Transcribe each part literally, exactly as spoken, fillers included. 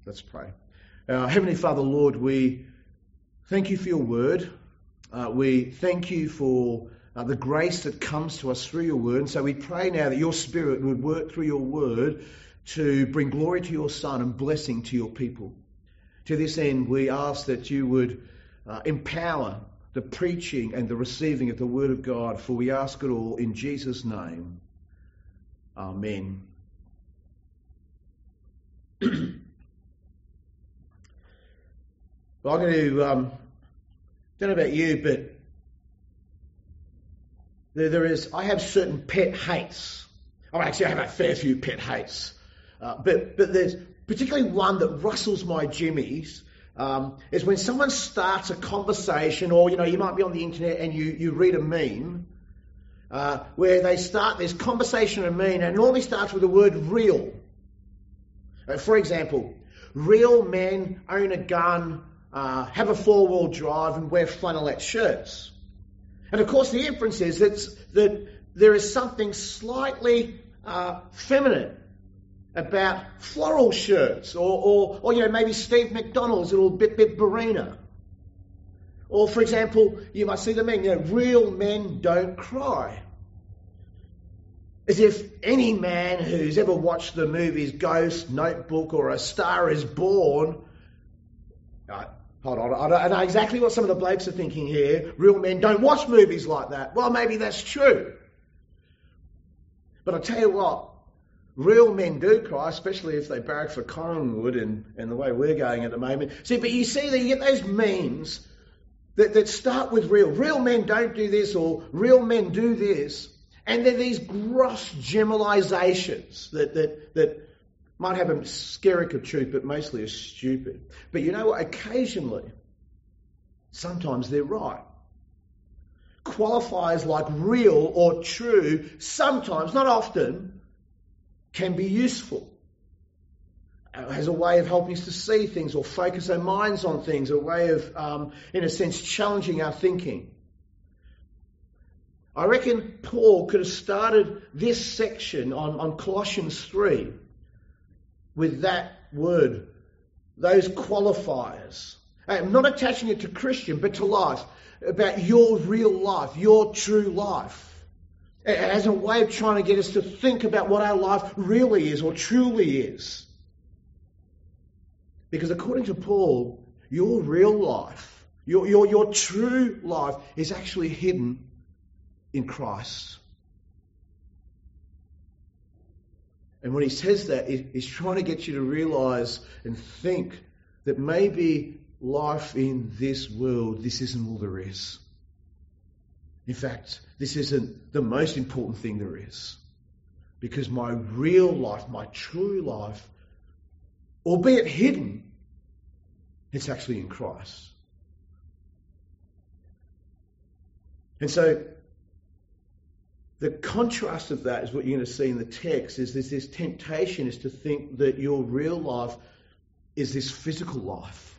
Let's pray. Uh, Heavenly Father, Lord, we thank you for your word. Uh, we thank you for uh, the grace that comes to us through your word. And so we pray now that your Spirit would work through your word to bring glory to your Son and blessing to your people. To this end, we ask that you would uh, empower the preaching and the receiving of the word of God, for we ask it all in Jesus' name. Amen. Well, I'm going to, um, don't know about you, but there, there is, I have certain pet hates. Oh, actually, I have a fair few pet hates. Uh, but, but there's particularly one that rustles my jimmies, um, is when someone starts a conversation, or, you know, you might be on the internet and you, you read a meme, uh, where they start this conversation and meme, and it normally starts with the word real. Uh, for example, real men own a gun, Uh, have a four-wheel drive and wear flannelette shirts. And of course the inference is that, that there is something slightly uh, feminine about floral shirts, or, or, or you know, maybe Steve McDonald's little Bit Bit Barina. Or for example, you might see the meme, you know, real men don't cry. As if any man who's ever watched the movies Ghost, Notebook, or A Star is Born, uh, Hold on, I don't know exactly what some of the blokes are thinking here. Real men don't watch movies like that. Well, maybe that's true. But I tell you what, real men do cry, especially if they barrack for Collingwood and, and the way we're going at the moment. See, but you see that you get those memes that, that start with real. Real men don't do this, or real men do this. And they're these gross generalisations that, that, that might have a skerrick of truth, but mostly are stupid. But you know what? Occasionally, sometimes they're right. Qualifiers like real or true, sometimes, not often, can be useful. It has a way of helping us to see things or focus our minds on things, a way of, um, in a sense, challenging our thinking. I reckon Paul could have started this section on, on Colossians three with that word, those qualifiers. I'm not attaching it to Christian, but to life, about your real life, your true life, as a way of trying to get us to think about what our life really is or truly is. Because according to Paul, your real life, your, your, your true life is actually hidden in Christ. And when he says that, he's trying to get you to realise and think that maybe life in this world, this isn't all there is. In fact, this isn't the most important thing there is. Because my real life, my true life, albeit hidden, it's actually in Christ. And so, the contrast of that is what you're going to see in the text, is there's this temptation is to think that your real life is this physical life.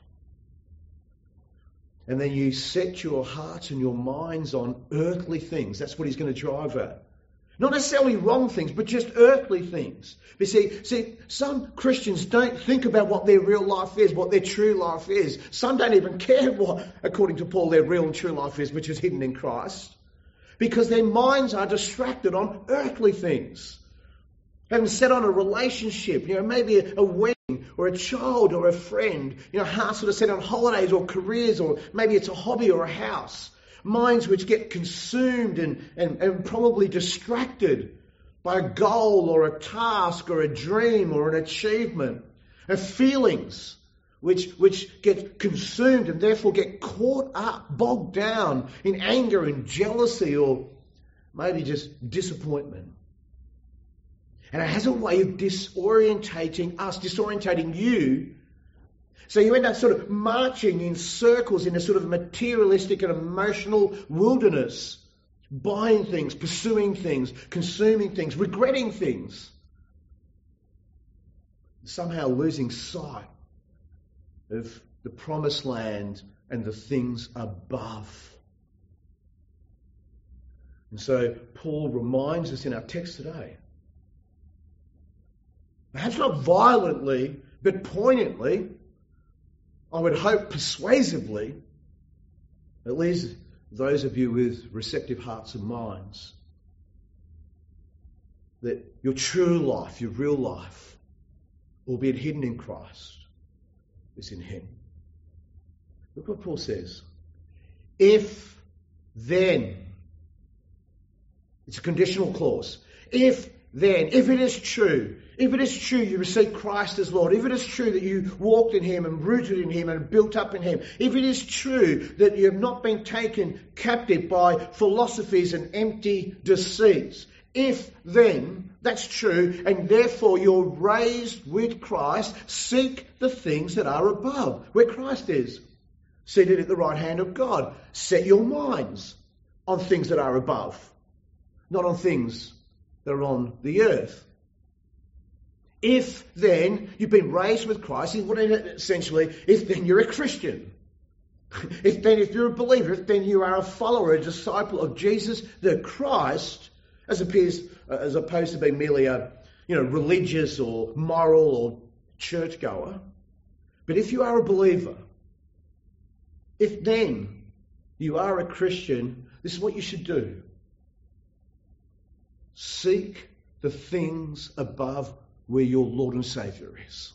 And then you set your hearts and your minds on earthly things. That's what he's going to drive at. Not necessarily wrong things, but just earthly things. But see, see, some Christians don't think about what their real life is, what their true life is. Some don't even care what, according to Paul, their real and true life is, which is hidden in Christ. Because their minds are distracted on earthly things. They haven't set on a relationship, you know, maybe a, a wedding or a child or a friend. You know, hearts that are set on holidays or careers, or maybe it's a hobby or a house. Minds which get consumed and, and, and probably distracted by a goal or a task or a dream or an achievement. And feelings which which get consumed and therefore get caught up, bogged down in anger and jealousy, or maybe just disappointment. And it has a way of disorientating us, disorientating you. So you end up sort of marching in circles in a sort of materialistic and emotional wilderness, buying things, pursuing things, consuming things, regretting things, somehow losing sight of the promised land and the things above. And so Paul reminds us in our text today, perhaps not violently, but poignantly, I would hope persuasively, at least those of you with receptive hearts and minds, that your true life, your real life, albeit hidden in Christ, is in Him. Look what Paul says. If then, it's a conditional clause, if then, if it is true, if it is true you receive Christ as Lord, if it is true that you walked in Him and rooted in Him and built up in Him, if it is true that you have not been taken captive by philosophies and empty deceits, if then that's true and therefore you're raised with Christ, seek the things that are above, where Christ is, seated at the right hand of God. Set your minds on things that are above, not on things that are on the earth. If then you've been raised with Christ, what essentially, if then you're a Christian. If then if you're a believer, if then you are a follower, a disciple of Jesus the Christ, as appears as opposed to being merely a you know religious or moral or churchgoer. But if you are a believer, if then you are a Christian, this is what you should do. Seek the things above where your Lord and Saviour is.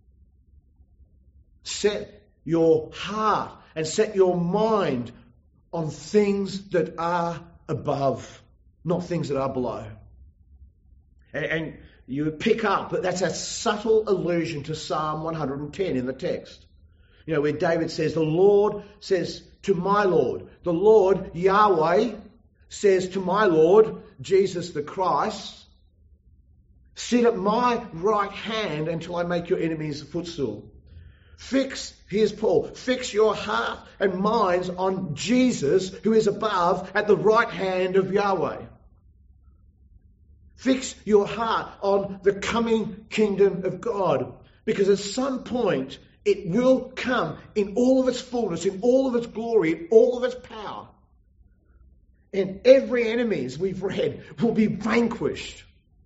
Set your heart and set your mind on things that are above, not things that are below. And, and you would pick up that that's a subtle allusion to Psalm one hundred ten in the text. You know, where David says, the Lord says to my Lord, the Lord, Yahweh, says to my Lord, Jesus the Christ, sit at my right hand until I make your enemies a footstool. Fix, here's Paul, fix your heart and minds on Jesus, who is above at the right hand of Yahweh. Fix your heart on the coming kingdom of God, because at some point it will come in all of its fullness, in all of its glory, in all of its power. And every enemy, as we've read, will be vanquished.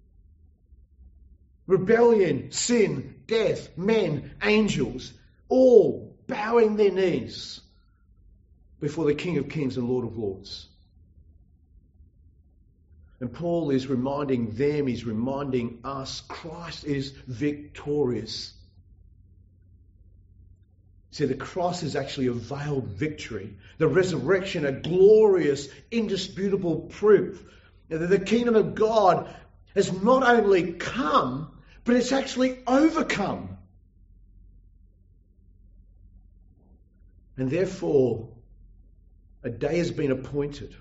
Rebellion, sin, death, men, angels, all bowing their knees before the King of Kings and Lord of Lords. And Paul is reminding them, he's reminding us, Christ is victorious. See, the cross is actually a veiled victory. The resurrection, a glorious, indisputable proof that the kingdom of God has not only come, but it's actually overcome. And therefore, a day has been appointed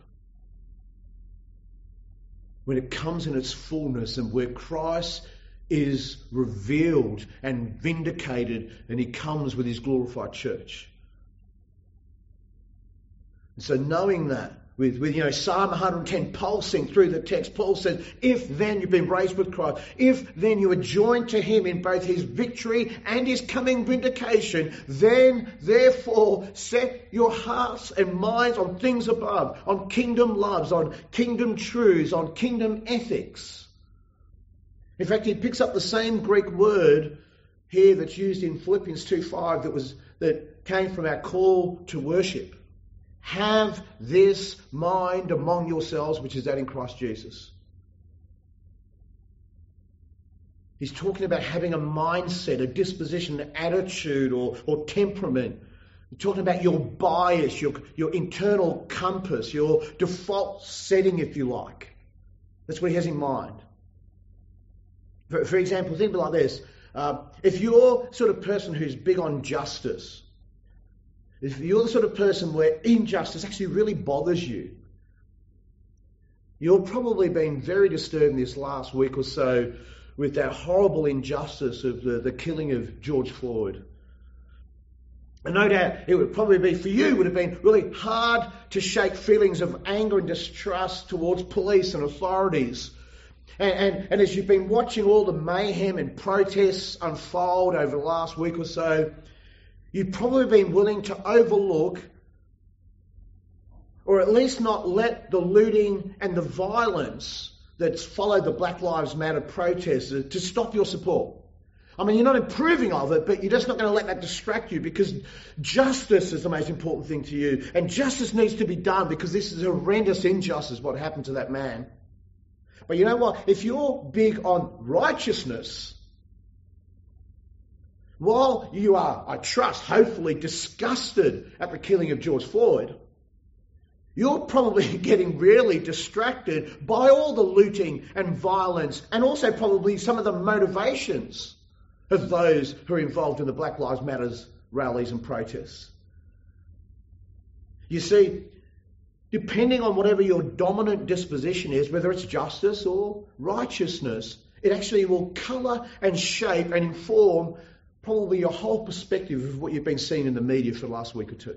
when it comes in its fullness and where Christ is revealed and vindicated and he comes with his glorified church. And so knowing that, with, with you know Psalm one hundred ten pulsing through the text, Paul says, if then you've been raised with Christ, if then you are joined to him in both his victory and his coming vindication, then therefore set your hearts and minds on things above, on kingdom loves, on kingdom truths, on kingdom ethics. In fact, he picks up the same Greek word here that's used in Philippians two five that was that came from our call to worship. Have this mind among yourselves, which is that in Christ Jesus. He's talking about having a mindset, a disposition, an attitude or, or temperament. He's talking about your bias, your, your internal compass, your default setting, if you like. That's what he has in mind. For, for example, think like this. Uh, if you're sort of person who's big on justice, if you're the sort of person where injustice actually really bothers you, you've probably been very disturbed this last week or so with that horrible injustice of the, the killing of George Floyd. And no doubt it would probably be, for you, would have been really hard to shake feelings of anger and distrust towards police and authorities. And, and, and as you've been watching all the mayhem and protests unfold over the last week or so, you've probably been willing to overlook, or at least not let the looting and the violence that's followed the Black Lives Matter protests to stop your support. I mean, you're not improving of it, but you're just not going to let that distract you, because justice is the most important thing to you. And justice needs to be done, because this is horrendous injustice, what happened to that man. But you know what? If you're big on righteousness, while you are, I trust, hopefully disgusted at the killing of George Floyd, you're probably getting really distracted by all the looting and violence, and also probably some of the motivations of those who are involved in the Black Lives Matter rallies and protests. You see, depending on whatever your dominant disposition is, whether it's justice or righteousness, it actually will colour and shape and inform probably your whole perspective of what you've been seeing in the media for the last week or two.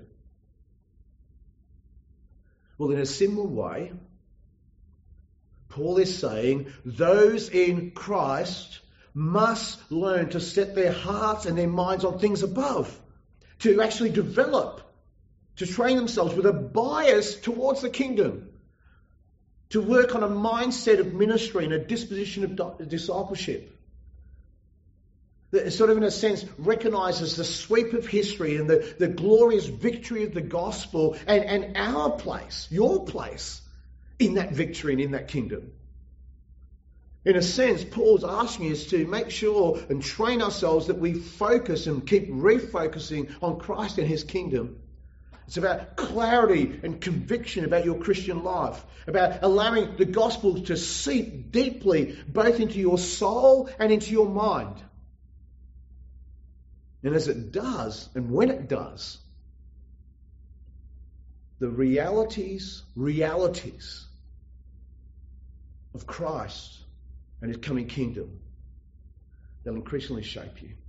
Well, in a similar way, Paul is saying those in Christ must learn to set their hearts and their minds on things above, to actually develop, to train themselves with a bias towards the kingdom, to work on a mindset of ministry and a disposition of discipleship that sort of, in a sense, recognises the sweep of history and the, the glorious victory of the gospel and, and our place, your place, in that victory and in that kingdom. In a sense, Paul's asking us to make sure and train ourselves that we focus and keep refocusing on Christ and his kingdom. It's about clarity and conviction about your Christian life, about allowing the gospel to seep deeply both into your soul and into your mind. And as it does, and when it does, the realities, realities of Christ and his coming kingdom, they'll increasingly shape you.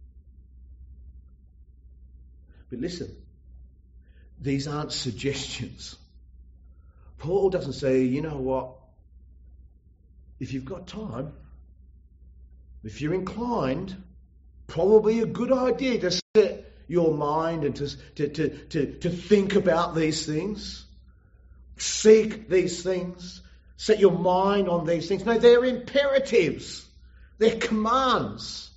But listen, these aren't suggestions. Paul doesn't say, you know what, if you've got time, if you're inclined, probably a good idea to set your mind and to, to, to, to, to think about these things. Seek these things. Set your mind on these things. No, they're imperatives. They're commands.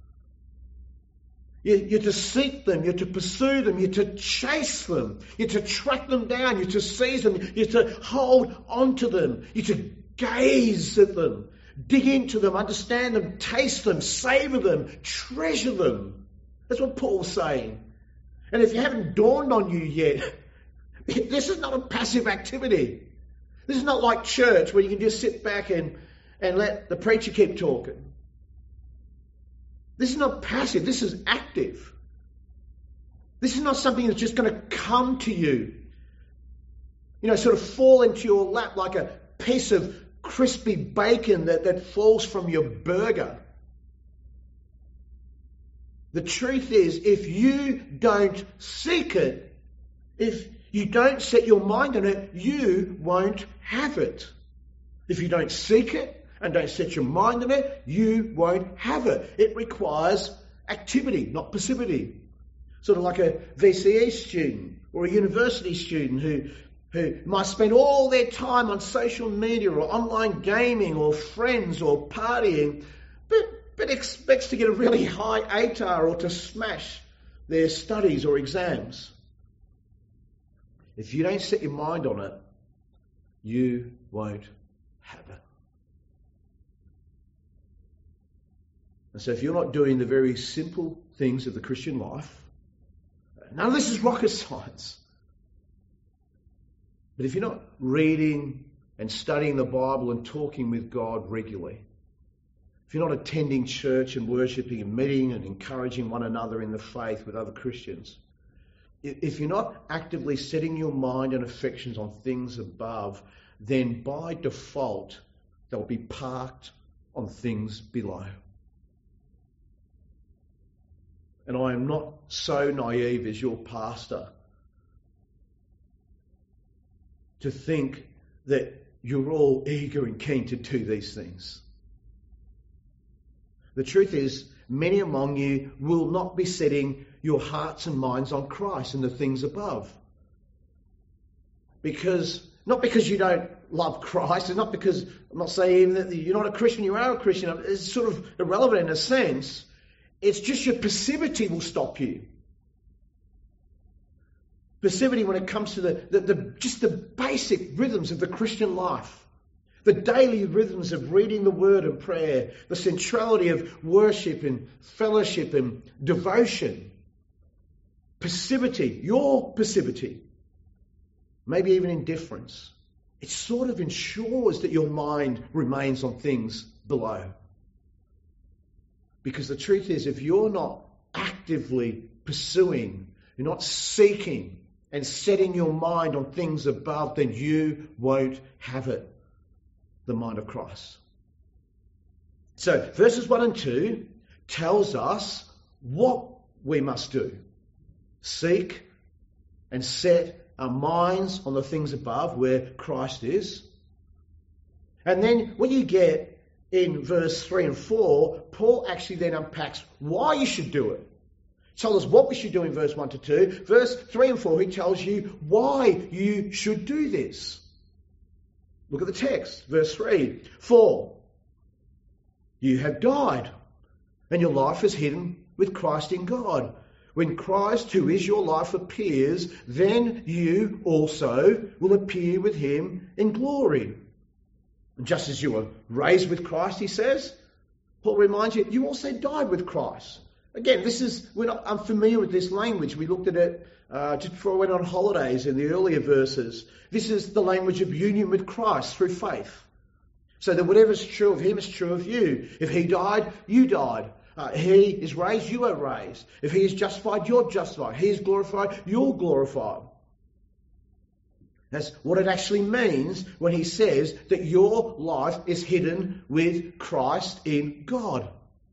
You, you're to seek them. You're to pursue them. You're to chase them. You're to track them down. You're to seize them. You're to hold on to them. You're to gaze at them. Dig into them, understand them, taste them, savour them, treasure them. That's what Paul's saying. And if it haven't dawned on you yet, this is not a passive activity. This is not like church where you can just sit back and, and let the preacher keep talking. This is not passive, this is active. This is not something that's just going to come to you. You know, sort of fall into your lap like a piece of crispy bacon that, that falls from your burger. The truth is, if you don't seek it, if you don't set your mind on it, you won't have it. If you don't seek it and don't set your mind on it, you won't have it. It requires activity, not passivity. Sort of like a V C E student or a university student who who might spend all their time on social media or online gaming or friends or partying, but, but expects to get a really high A T A R or to smash their studies or exams. If you don't set your mind on it, you won't have it. And so if you're not doing the very simple things of the Christian life, none of this is rocket science. But if you're not reading and studying the Bible and talking with God regularly, if you're not attending church and worshipping and meeting and encouraging one another in the faith with other Christians, if you're not actively setting your mind and affections on things above, then by default they'll be parked on things below. And I am not so naive as your pastor to think that you're all eager and keen to do these things. The truth is, many among you will not be setting your hearts and minds on Christ and the things above. Because, not because you don't love Christ, and not because, I'm not saying that you're not a Christian, you are a Christian, it's sort of irrelevant in a sense. It's just your passivity will stop you. Passivity when it comes to the, the, the just the basic rhythms of the Christian life. The daily rhythms of reading the word and prayer, the centrality of worship and fellowship and devotion. Passivity, your passivity, maybe even indifference. It sort of ensures that your mind remains on things below. Because the truth is, if you're not actively pursuing, you're not seeking and setting your mind on things above, then you won't have it. The mind of Christ. So verses one and two tells us what we must do. Seek and set our minds on the things above where Christ is. And then what you get in verse three and four, Paul actually then unpacks why you should do it. He tells us what we should do in verse one to two. Verse three and four, he tells you why you should do this. Look at the text, verse three. For you have died, and your life is hidden with Christ in God. When Christ, who is your life, appears, then you also will appear with him in glory. Just as you were raised with Christ, he says, Paul reminds you, you also died with Christ. Again, this is, we're not unfamiliar with this language. We looked at it uh, just before I went on holidays in the earlier verses. This is the language of union with Christ through faith. So that whatever's true of him is true of you. If he died, you died. Uh, he is raised, you are raised. If he is justified, you're justified. He is glorified, you're glorified. That's what it actually means when he says that your life is hidden with Christ in God.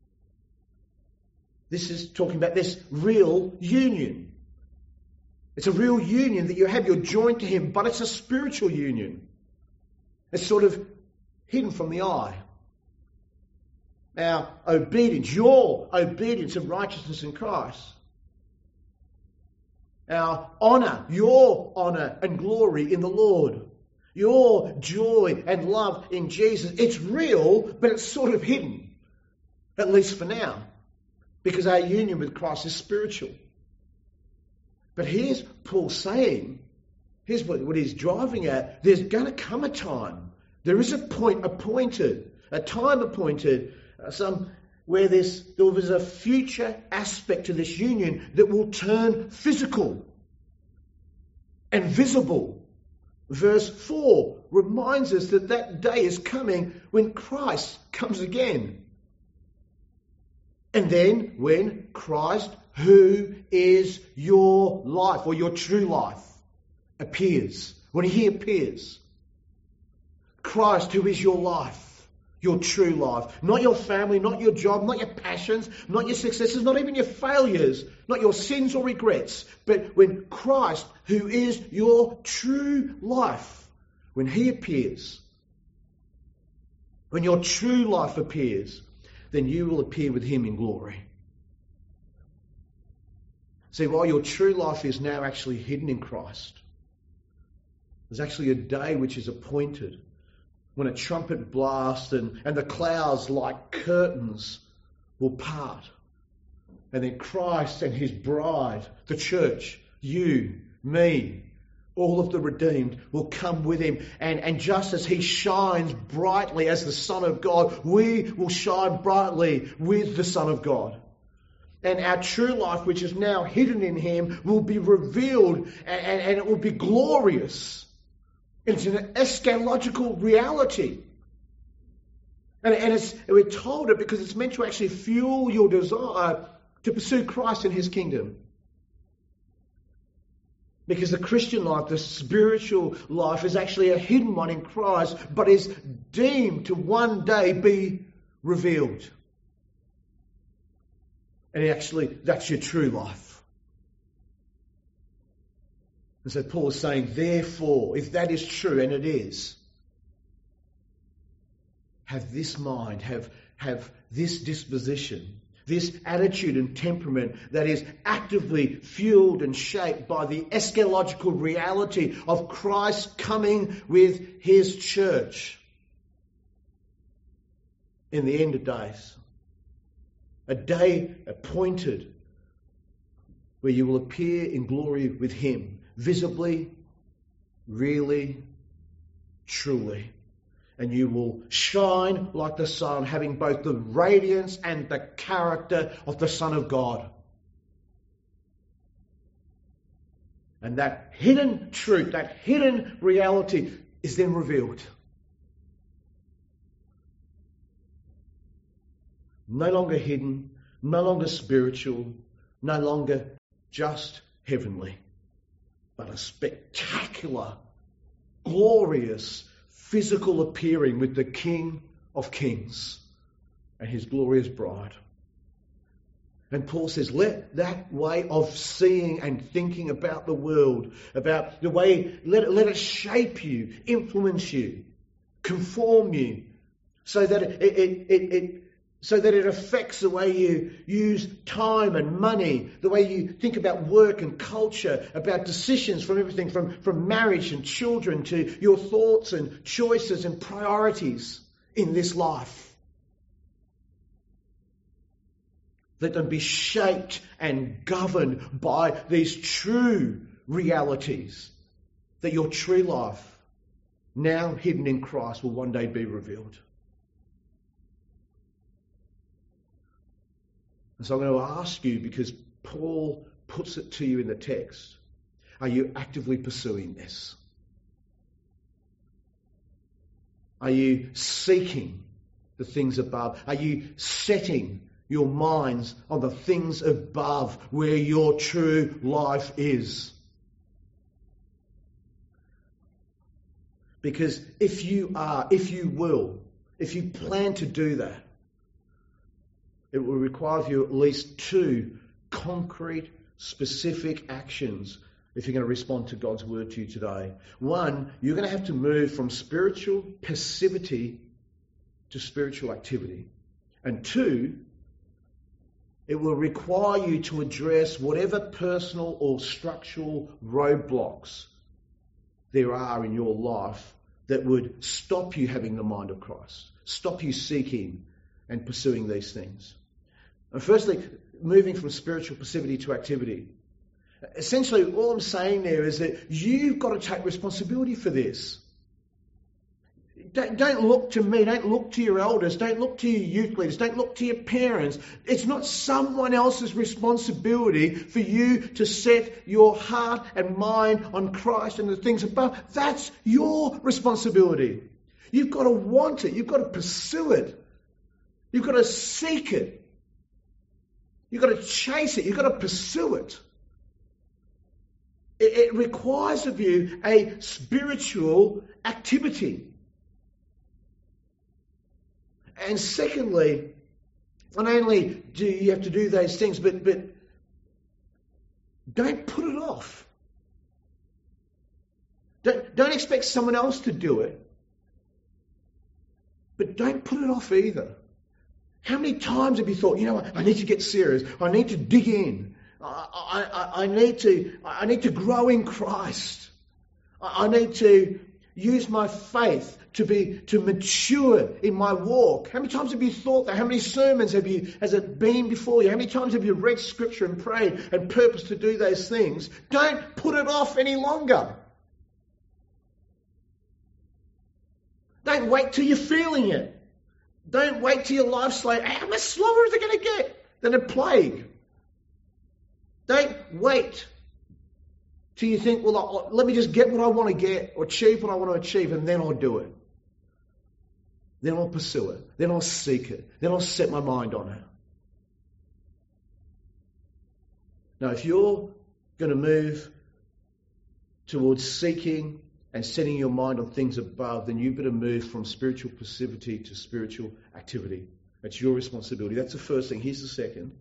This is talking about this real union. It's a real union that you have. You're joined to him, but it's a spiritual union. It's sort of hidden from the eye. Our obedience, your obedience and righteousness in Christ. Our honour, your honour and glory in the Lord. Your joy and love in Jesus. It's real, but it's sort of hidden. At least for now. Because our union with Christ is spiritual. But here's Paul saying, here's what, what he's driving at. There's going to come a time. There is a point appointed, a time appointed, uh, some where there's, there is a future aspect to this union that will turn physical and visible. Verse four reminds us that that day is coming when Christ comes again. And then when Christ, who is your life or your true life, appears. When he appears. Christ, who is your life, your true life. Not your family, not your job, not your passions, not your successes, not even your failures, not your sins or regrets. But when Christ, who is your true life, when he appears, when your true life appears, then you will appear with him in glory. See, while your true life is now actually hidden in Christ, there's actually a day which is appointed when a trumpet blasts and, and the clouds like curtains will part. And then Christ and his bride, the church, you, me, all of the redeemed will come with him. And, and just as he shines brightly as the Son of God, we will shine brightly with the Son of God. And our true life, which is now hidden in him, will be revealed and, and, and it will be glorious. It's an eschatological reality. And, and it's, we're told it because it's meant to actually fuel your desire to pursue Christ and his kingdom. Because the Christian life, the spiritual life, is actually a hidden one in Christ, but is deemed to one day be revealed. And actually, that's your true life. And so Paul is saying, therefore, if that is true, and it is, have this mind, have, have this disposition, this attitude and temperament that is actively fueled and shaped by the eschatological reality of Christ coming with his church in the end of days. a day appointed where you will appear in glory with him, visibly, really, truly. And you will shine like the sun, having both the radiance and the character of the Son of God. And that hidden truth, that hidden reality is then revealed. No longer hidden, no longer spiritual, no longer just heavenly, but a spectacular, glorious, physical appearing with the King of Kings and his glorious bride. And Paul says, let that way of seeing and thinking about the world, about the way, let it, let it shape you, influence you, conform you, so that it, it, it, it so that it affects the way you use time and money, the way you think about work and culture, about decisions, from everything from, from marriage and children to your thoughts and choices and priorities in this life. Let them be shaped and governed by these true realities, that your true life, now hidden in Christ, will one day be revealed. And so I'm going to ask you, because Paul puts it to you in the text, are you actively pursuing this? Are you seeking the things above? Are you setting your minds on the things above, where your true life is? Because if you are, if you will, if you plan to do that, it will require of you at least two concrete, specific actions if you're going to respond to God's word to you today. One, you're going to have to move from spiritual passivity to spiritual activity. And two, it will require you to address whatever personal or structural roadblocks there are in your life that would stop you having the mind of Christ, stop you seeking and pursuing these things. And firstly, moving from spiritual passivity to activity. Essentially, all I'm saying there is that you've got to take responsibility for this. Don't, don't look to me, don't look to your elders, don't look to your youth leaders, don't look to your parents. It's not someone else's responsibility for you to set your heart and mind on Christ and the things above. That's your responsibility. You've got to want it, you've got to pursue it, you've got to seek it, you've got to chase it, you've got to pursue it. It, it requires of you a spiritual activity. And secondly, not only do you have to do those things, but, but don't put it off. Don't, don't expect someone else to do it. But don't put it off either. How many times have you thought, you know what, I need to get serious. I need to dig in. I, I, I, need, to, I need to grow in Christ. I, I need to use my faith to be to mature in my walk. How many times have you thought that? How many sermons have you has it been before you? How many times have you read Scripture and prayed and purposed to do those things? Don't put it off any longer. Don't wait till you're feeling it. Don't wait till your life's like, how much slower is it going to get than a plague? Don't wait till you think, well, let me just get what I want to get or achieve what I want to achieve, and then I'll do it. Then I'll pursue it. Then I'll seek it. Then I'll set my mind on it. Now, if you're going to move towards seeking and setting your mind on things above, then you better move from spiritual passivity to spiritual activity. That's your responsibility. That's the first thing. Here's the second.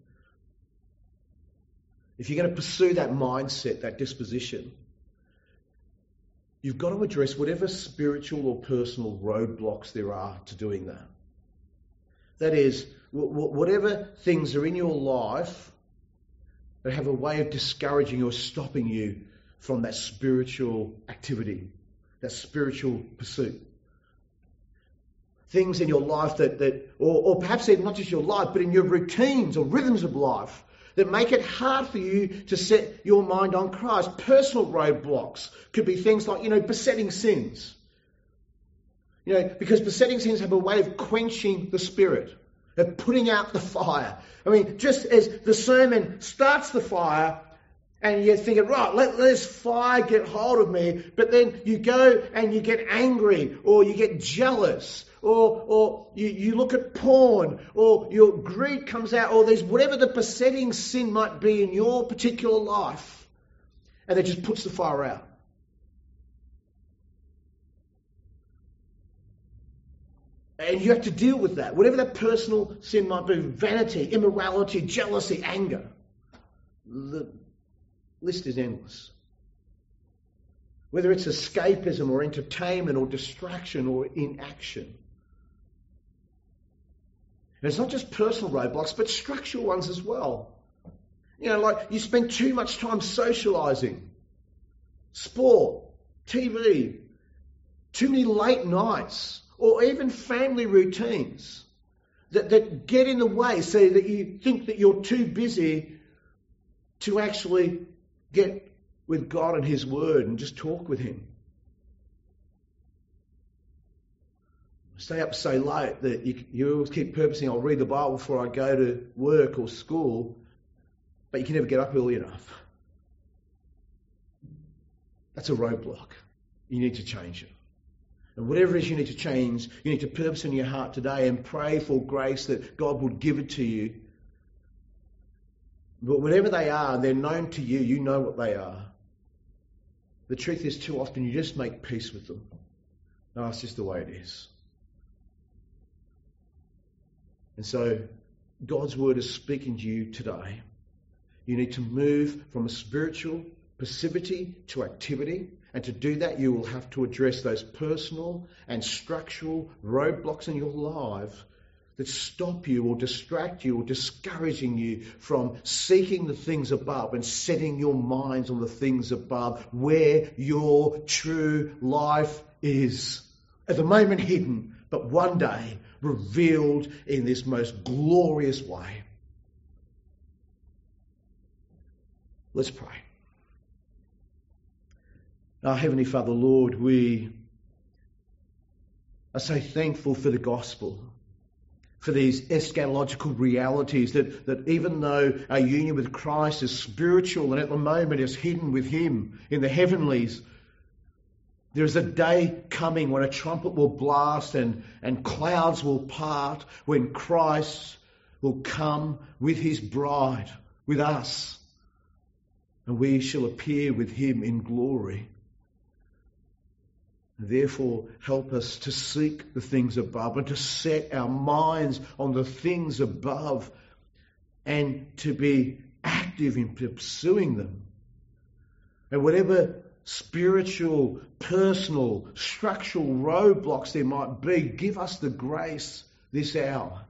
If you're going to pursue that mindset, that disposition, you've got to address whatever spiritual or personal roadblocks there are to doing that. That is, whatever things are in your life that have a way of discouraging or stopping you from that spiritual activity, that spiritual pursuit. things in your life that, that or, or perhaps even not just your life, but in your routines or rhythms of life that make it hard for you to set your mind on Christ. Personal roadblocks could be things like, you know, besetting sins. You know, because besetting sins have a way of quenching the spirit, of putting out the fire. I mean, just as the sermon starts the fire, and you're thinking, right, let, let this fire get hold of me. But then you go and you get angry, or you get jealous, or or you, you look at porn, or your greed comes out, or there's whatever the besetting sin might be in your particular life. And it just puts the fire out. And you have to deal with that. Whatever that personal sin might be, vanity, immorality, jealousy, anger. The list is endless. Whether it's escapism or entertainment or distraction or inaction. And it's not just personal roadblocks, but structural ones as well. You know, like you spend too much time socialising, sport, T V, too many late nights, or even family routines that, that get in the way so that you think that you're too busy to actually get with God and His Word and just talk with Him. Stay up so late that you, you always keep purposing, I'll read the Bible before I go to work or school, but you can never get up early enough. That's a roadblock. You need to change it. And whatever it is you need to change, you need to purpose in your heart today and pray for grace that God would give it to you. But whatever they are, they're known to you. You know what they are. The truth is, too often you just make peace with them. No, it's just the way it is. And so, God's Word is speaking to you today. You need to move from a spiritual passivity to activity. And to do that, you will have to address those personal and structural roadblocks in your life that stop you or distract you or discouraging you from seeking the things above and setting your minds on the things above where your true life is. At the moment hidden, but one day revealed in this most glorious way. Let's pray. Our Heavenly Father, Lord, we are so thankful for the gospel, for these eschatological realities that, that even though our union with Christ is spiritual and at the moment is hidden with Him in the heavenlies, there is a day coming when a trumpet will blast and, and clouds will part, when Christ will come with His bride, with us, and we shall appear with Him in glory. Therefore, help us to seek the things above and to set our minds on the things above and to be active in pursuing them. And whatever spiritual, personal, structural roadblocks there might be, give us the grace this hour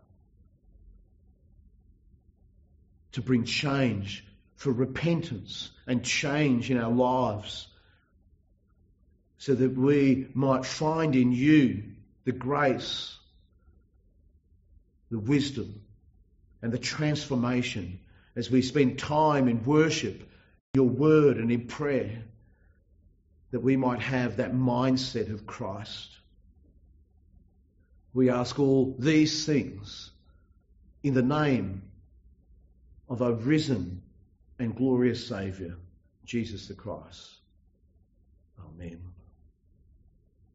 to bring change, for repentance and change in our lives, so that we might find in you the grace, the wisdom, and the transformation as we spend time in worship, your word, and in prayer, that we might have that mindset of Christ. We ask all these things in the name of our risen and glorious Saviour, Jesus the Christ. Amen.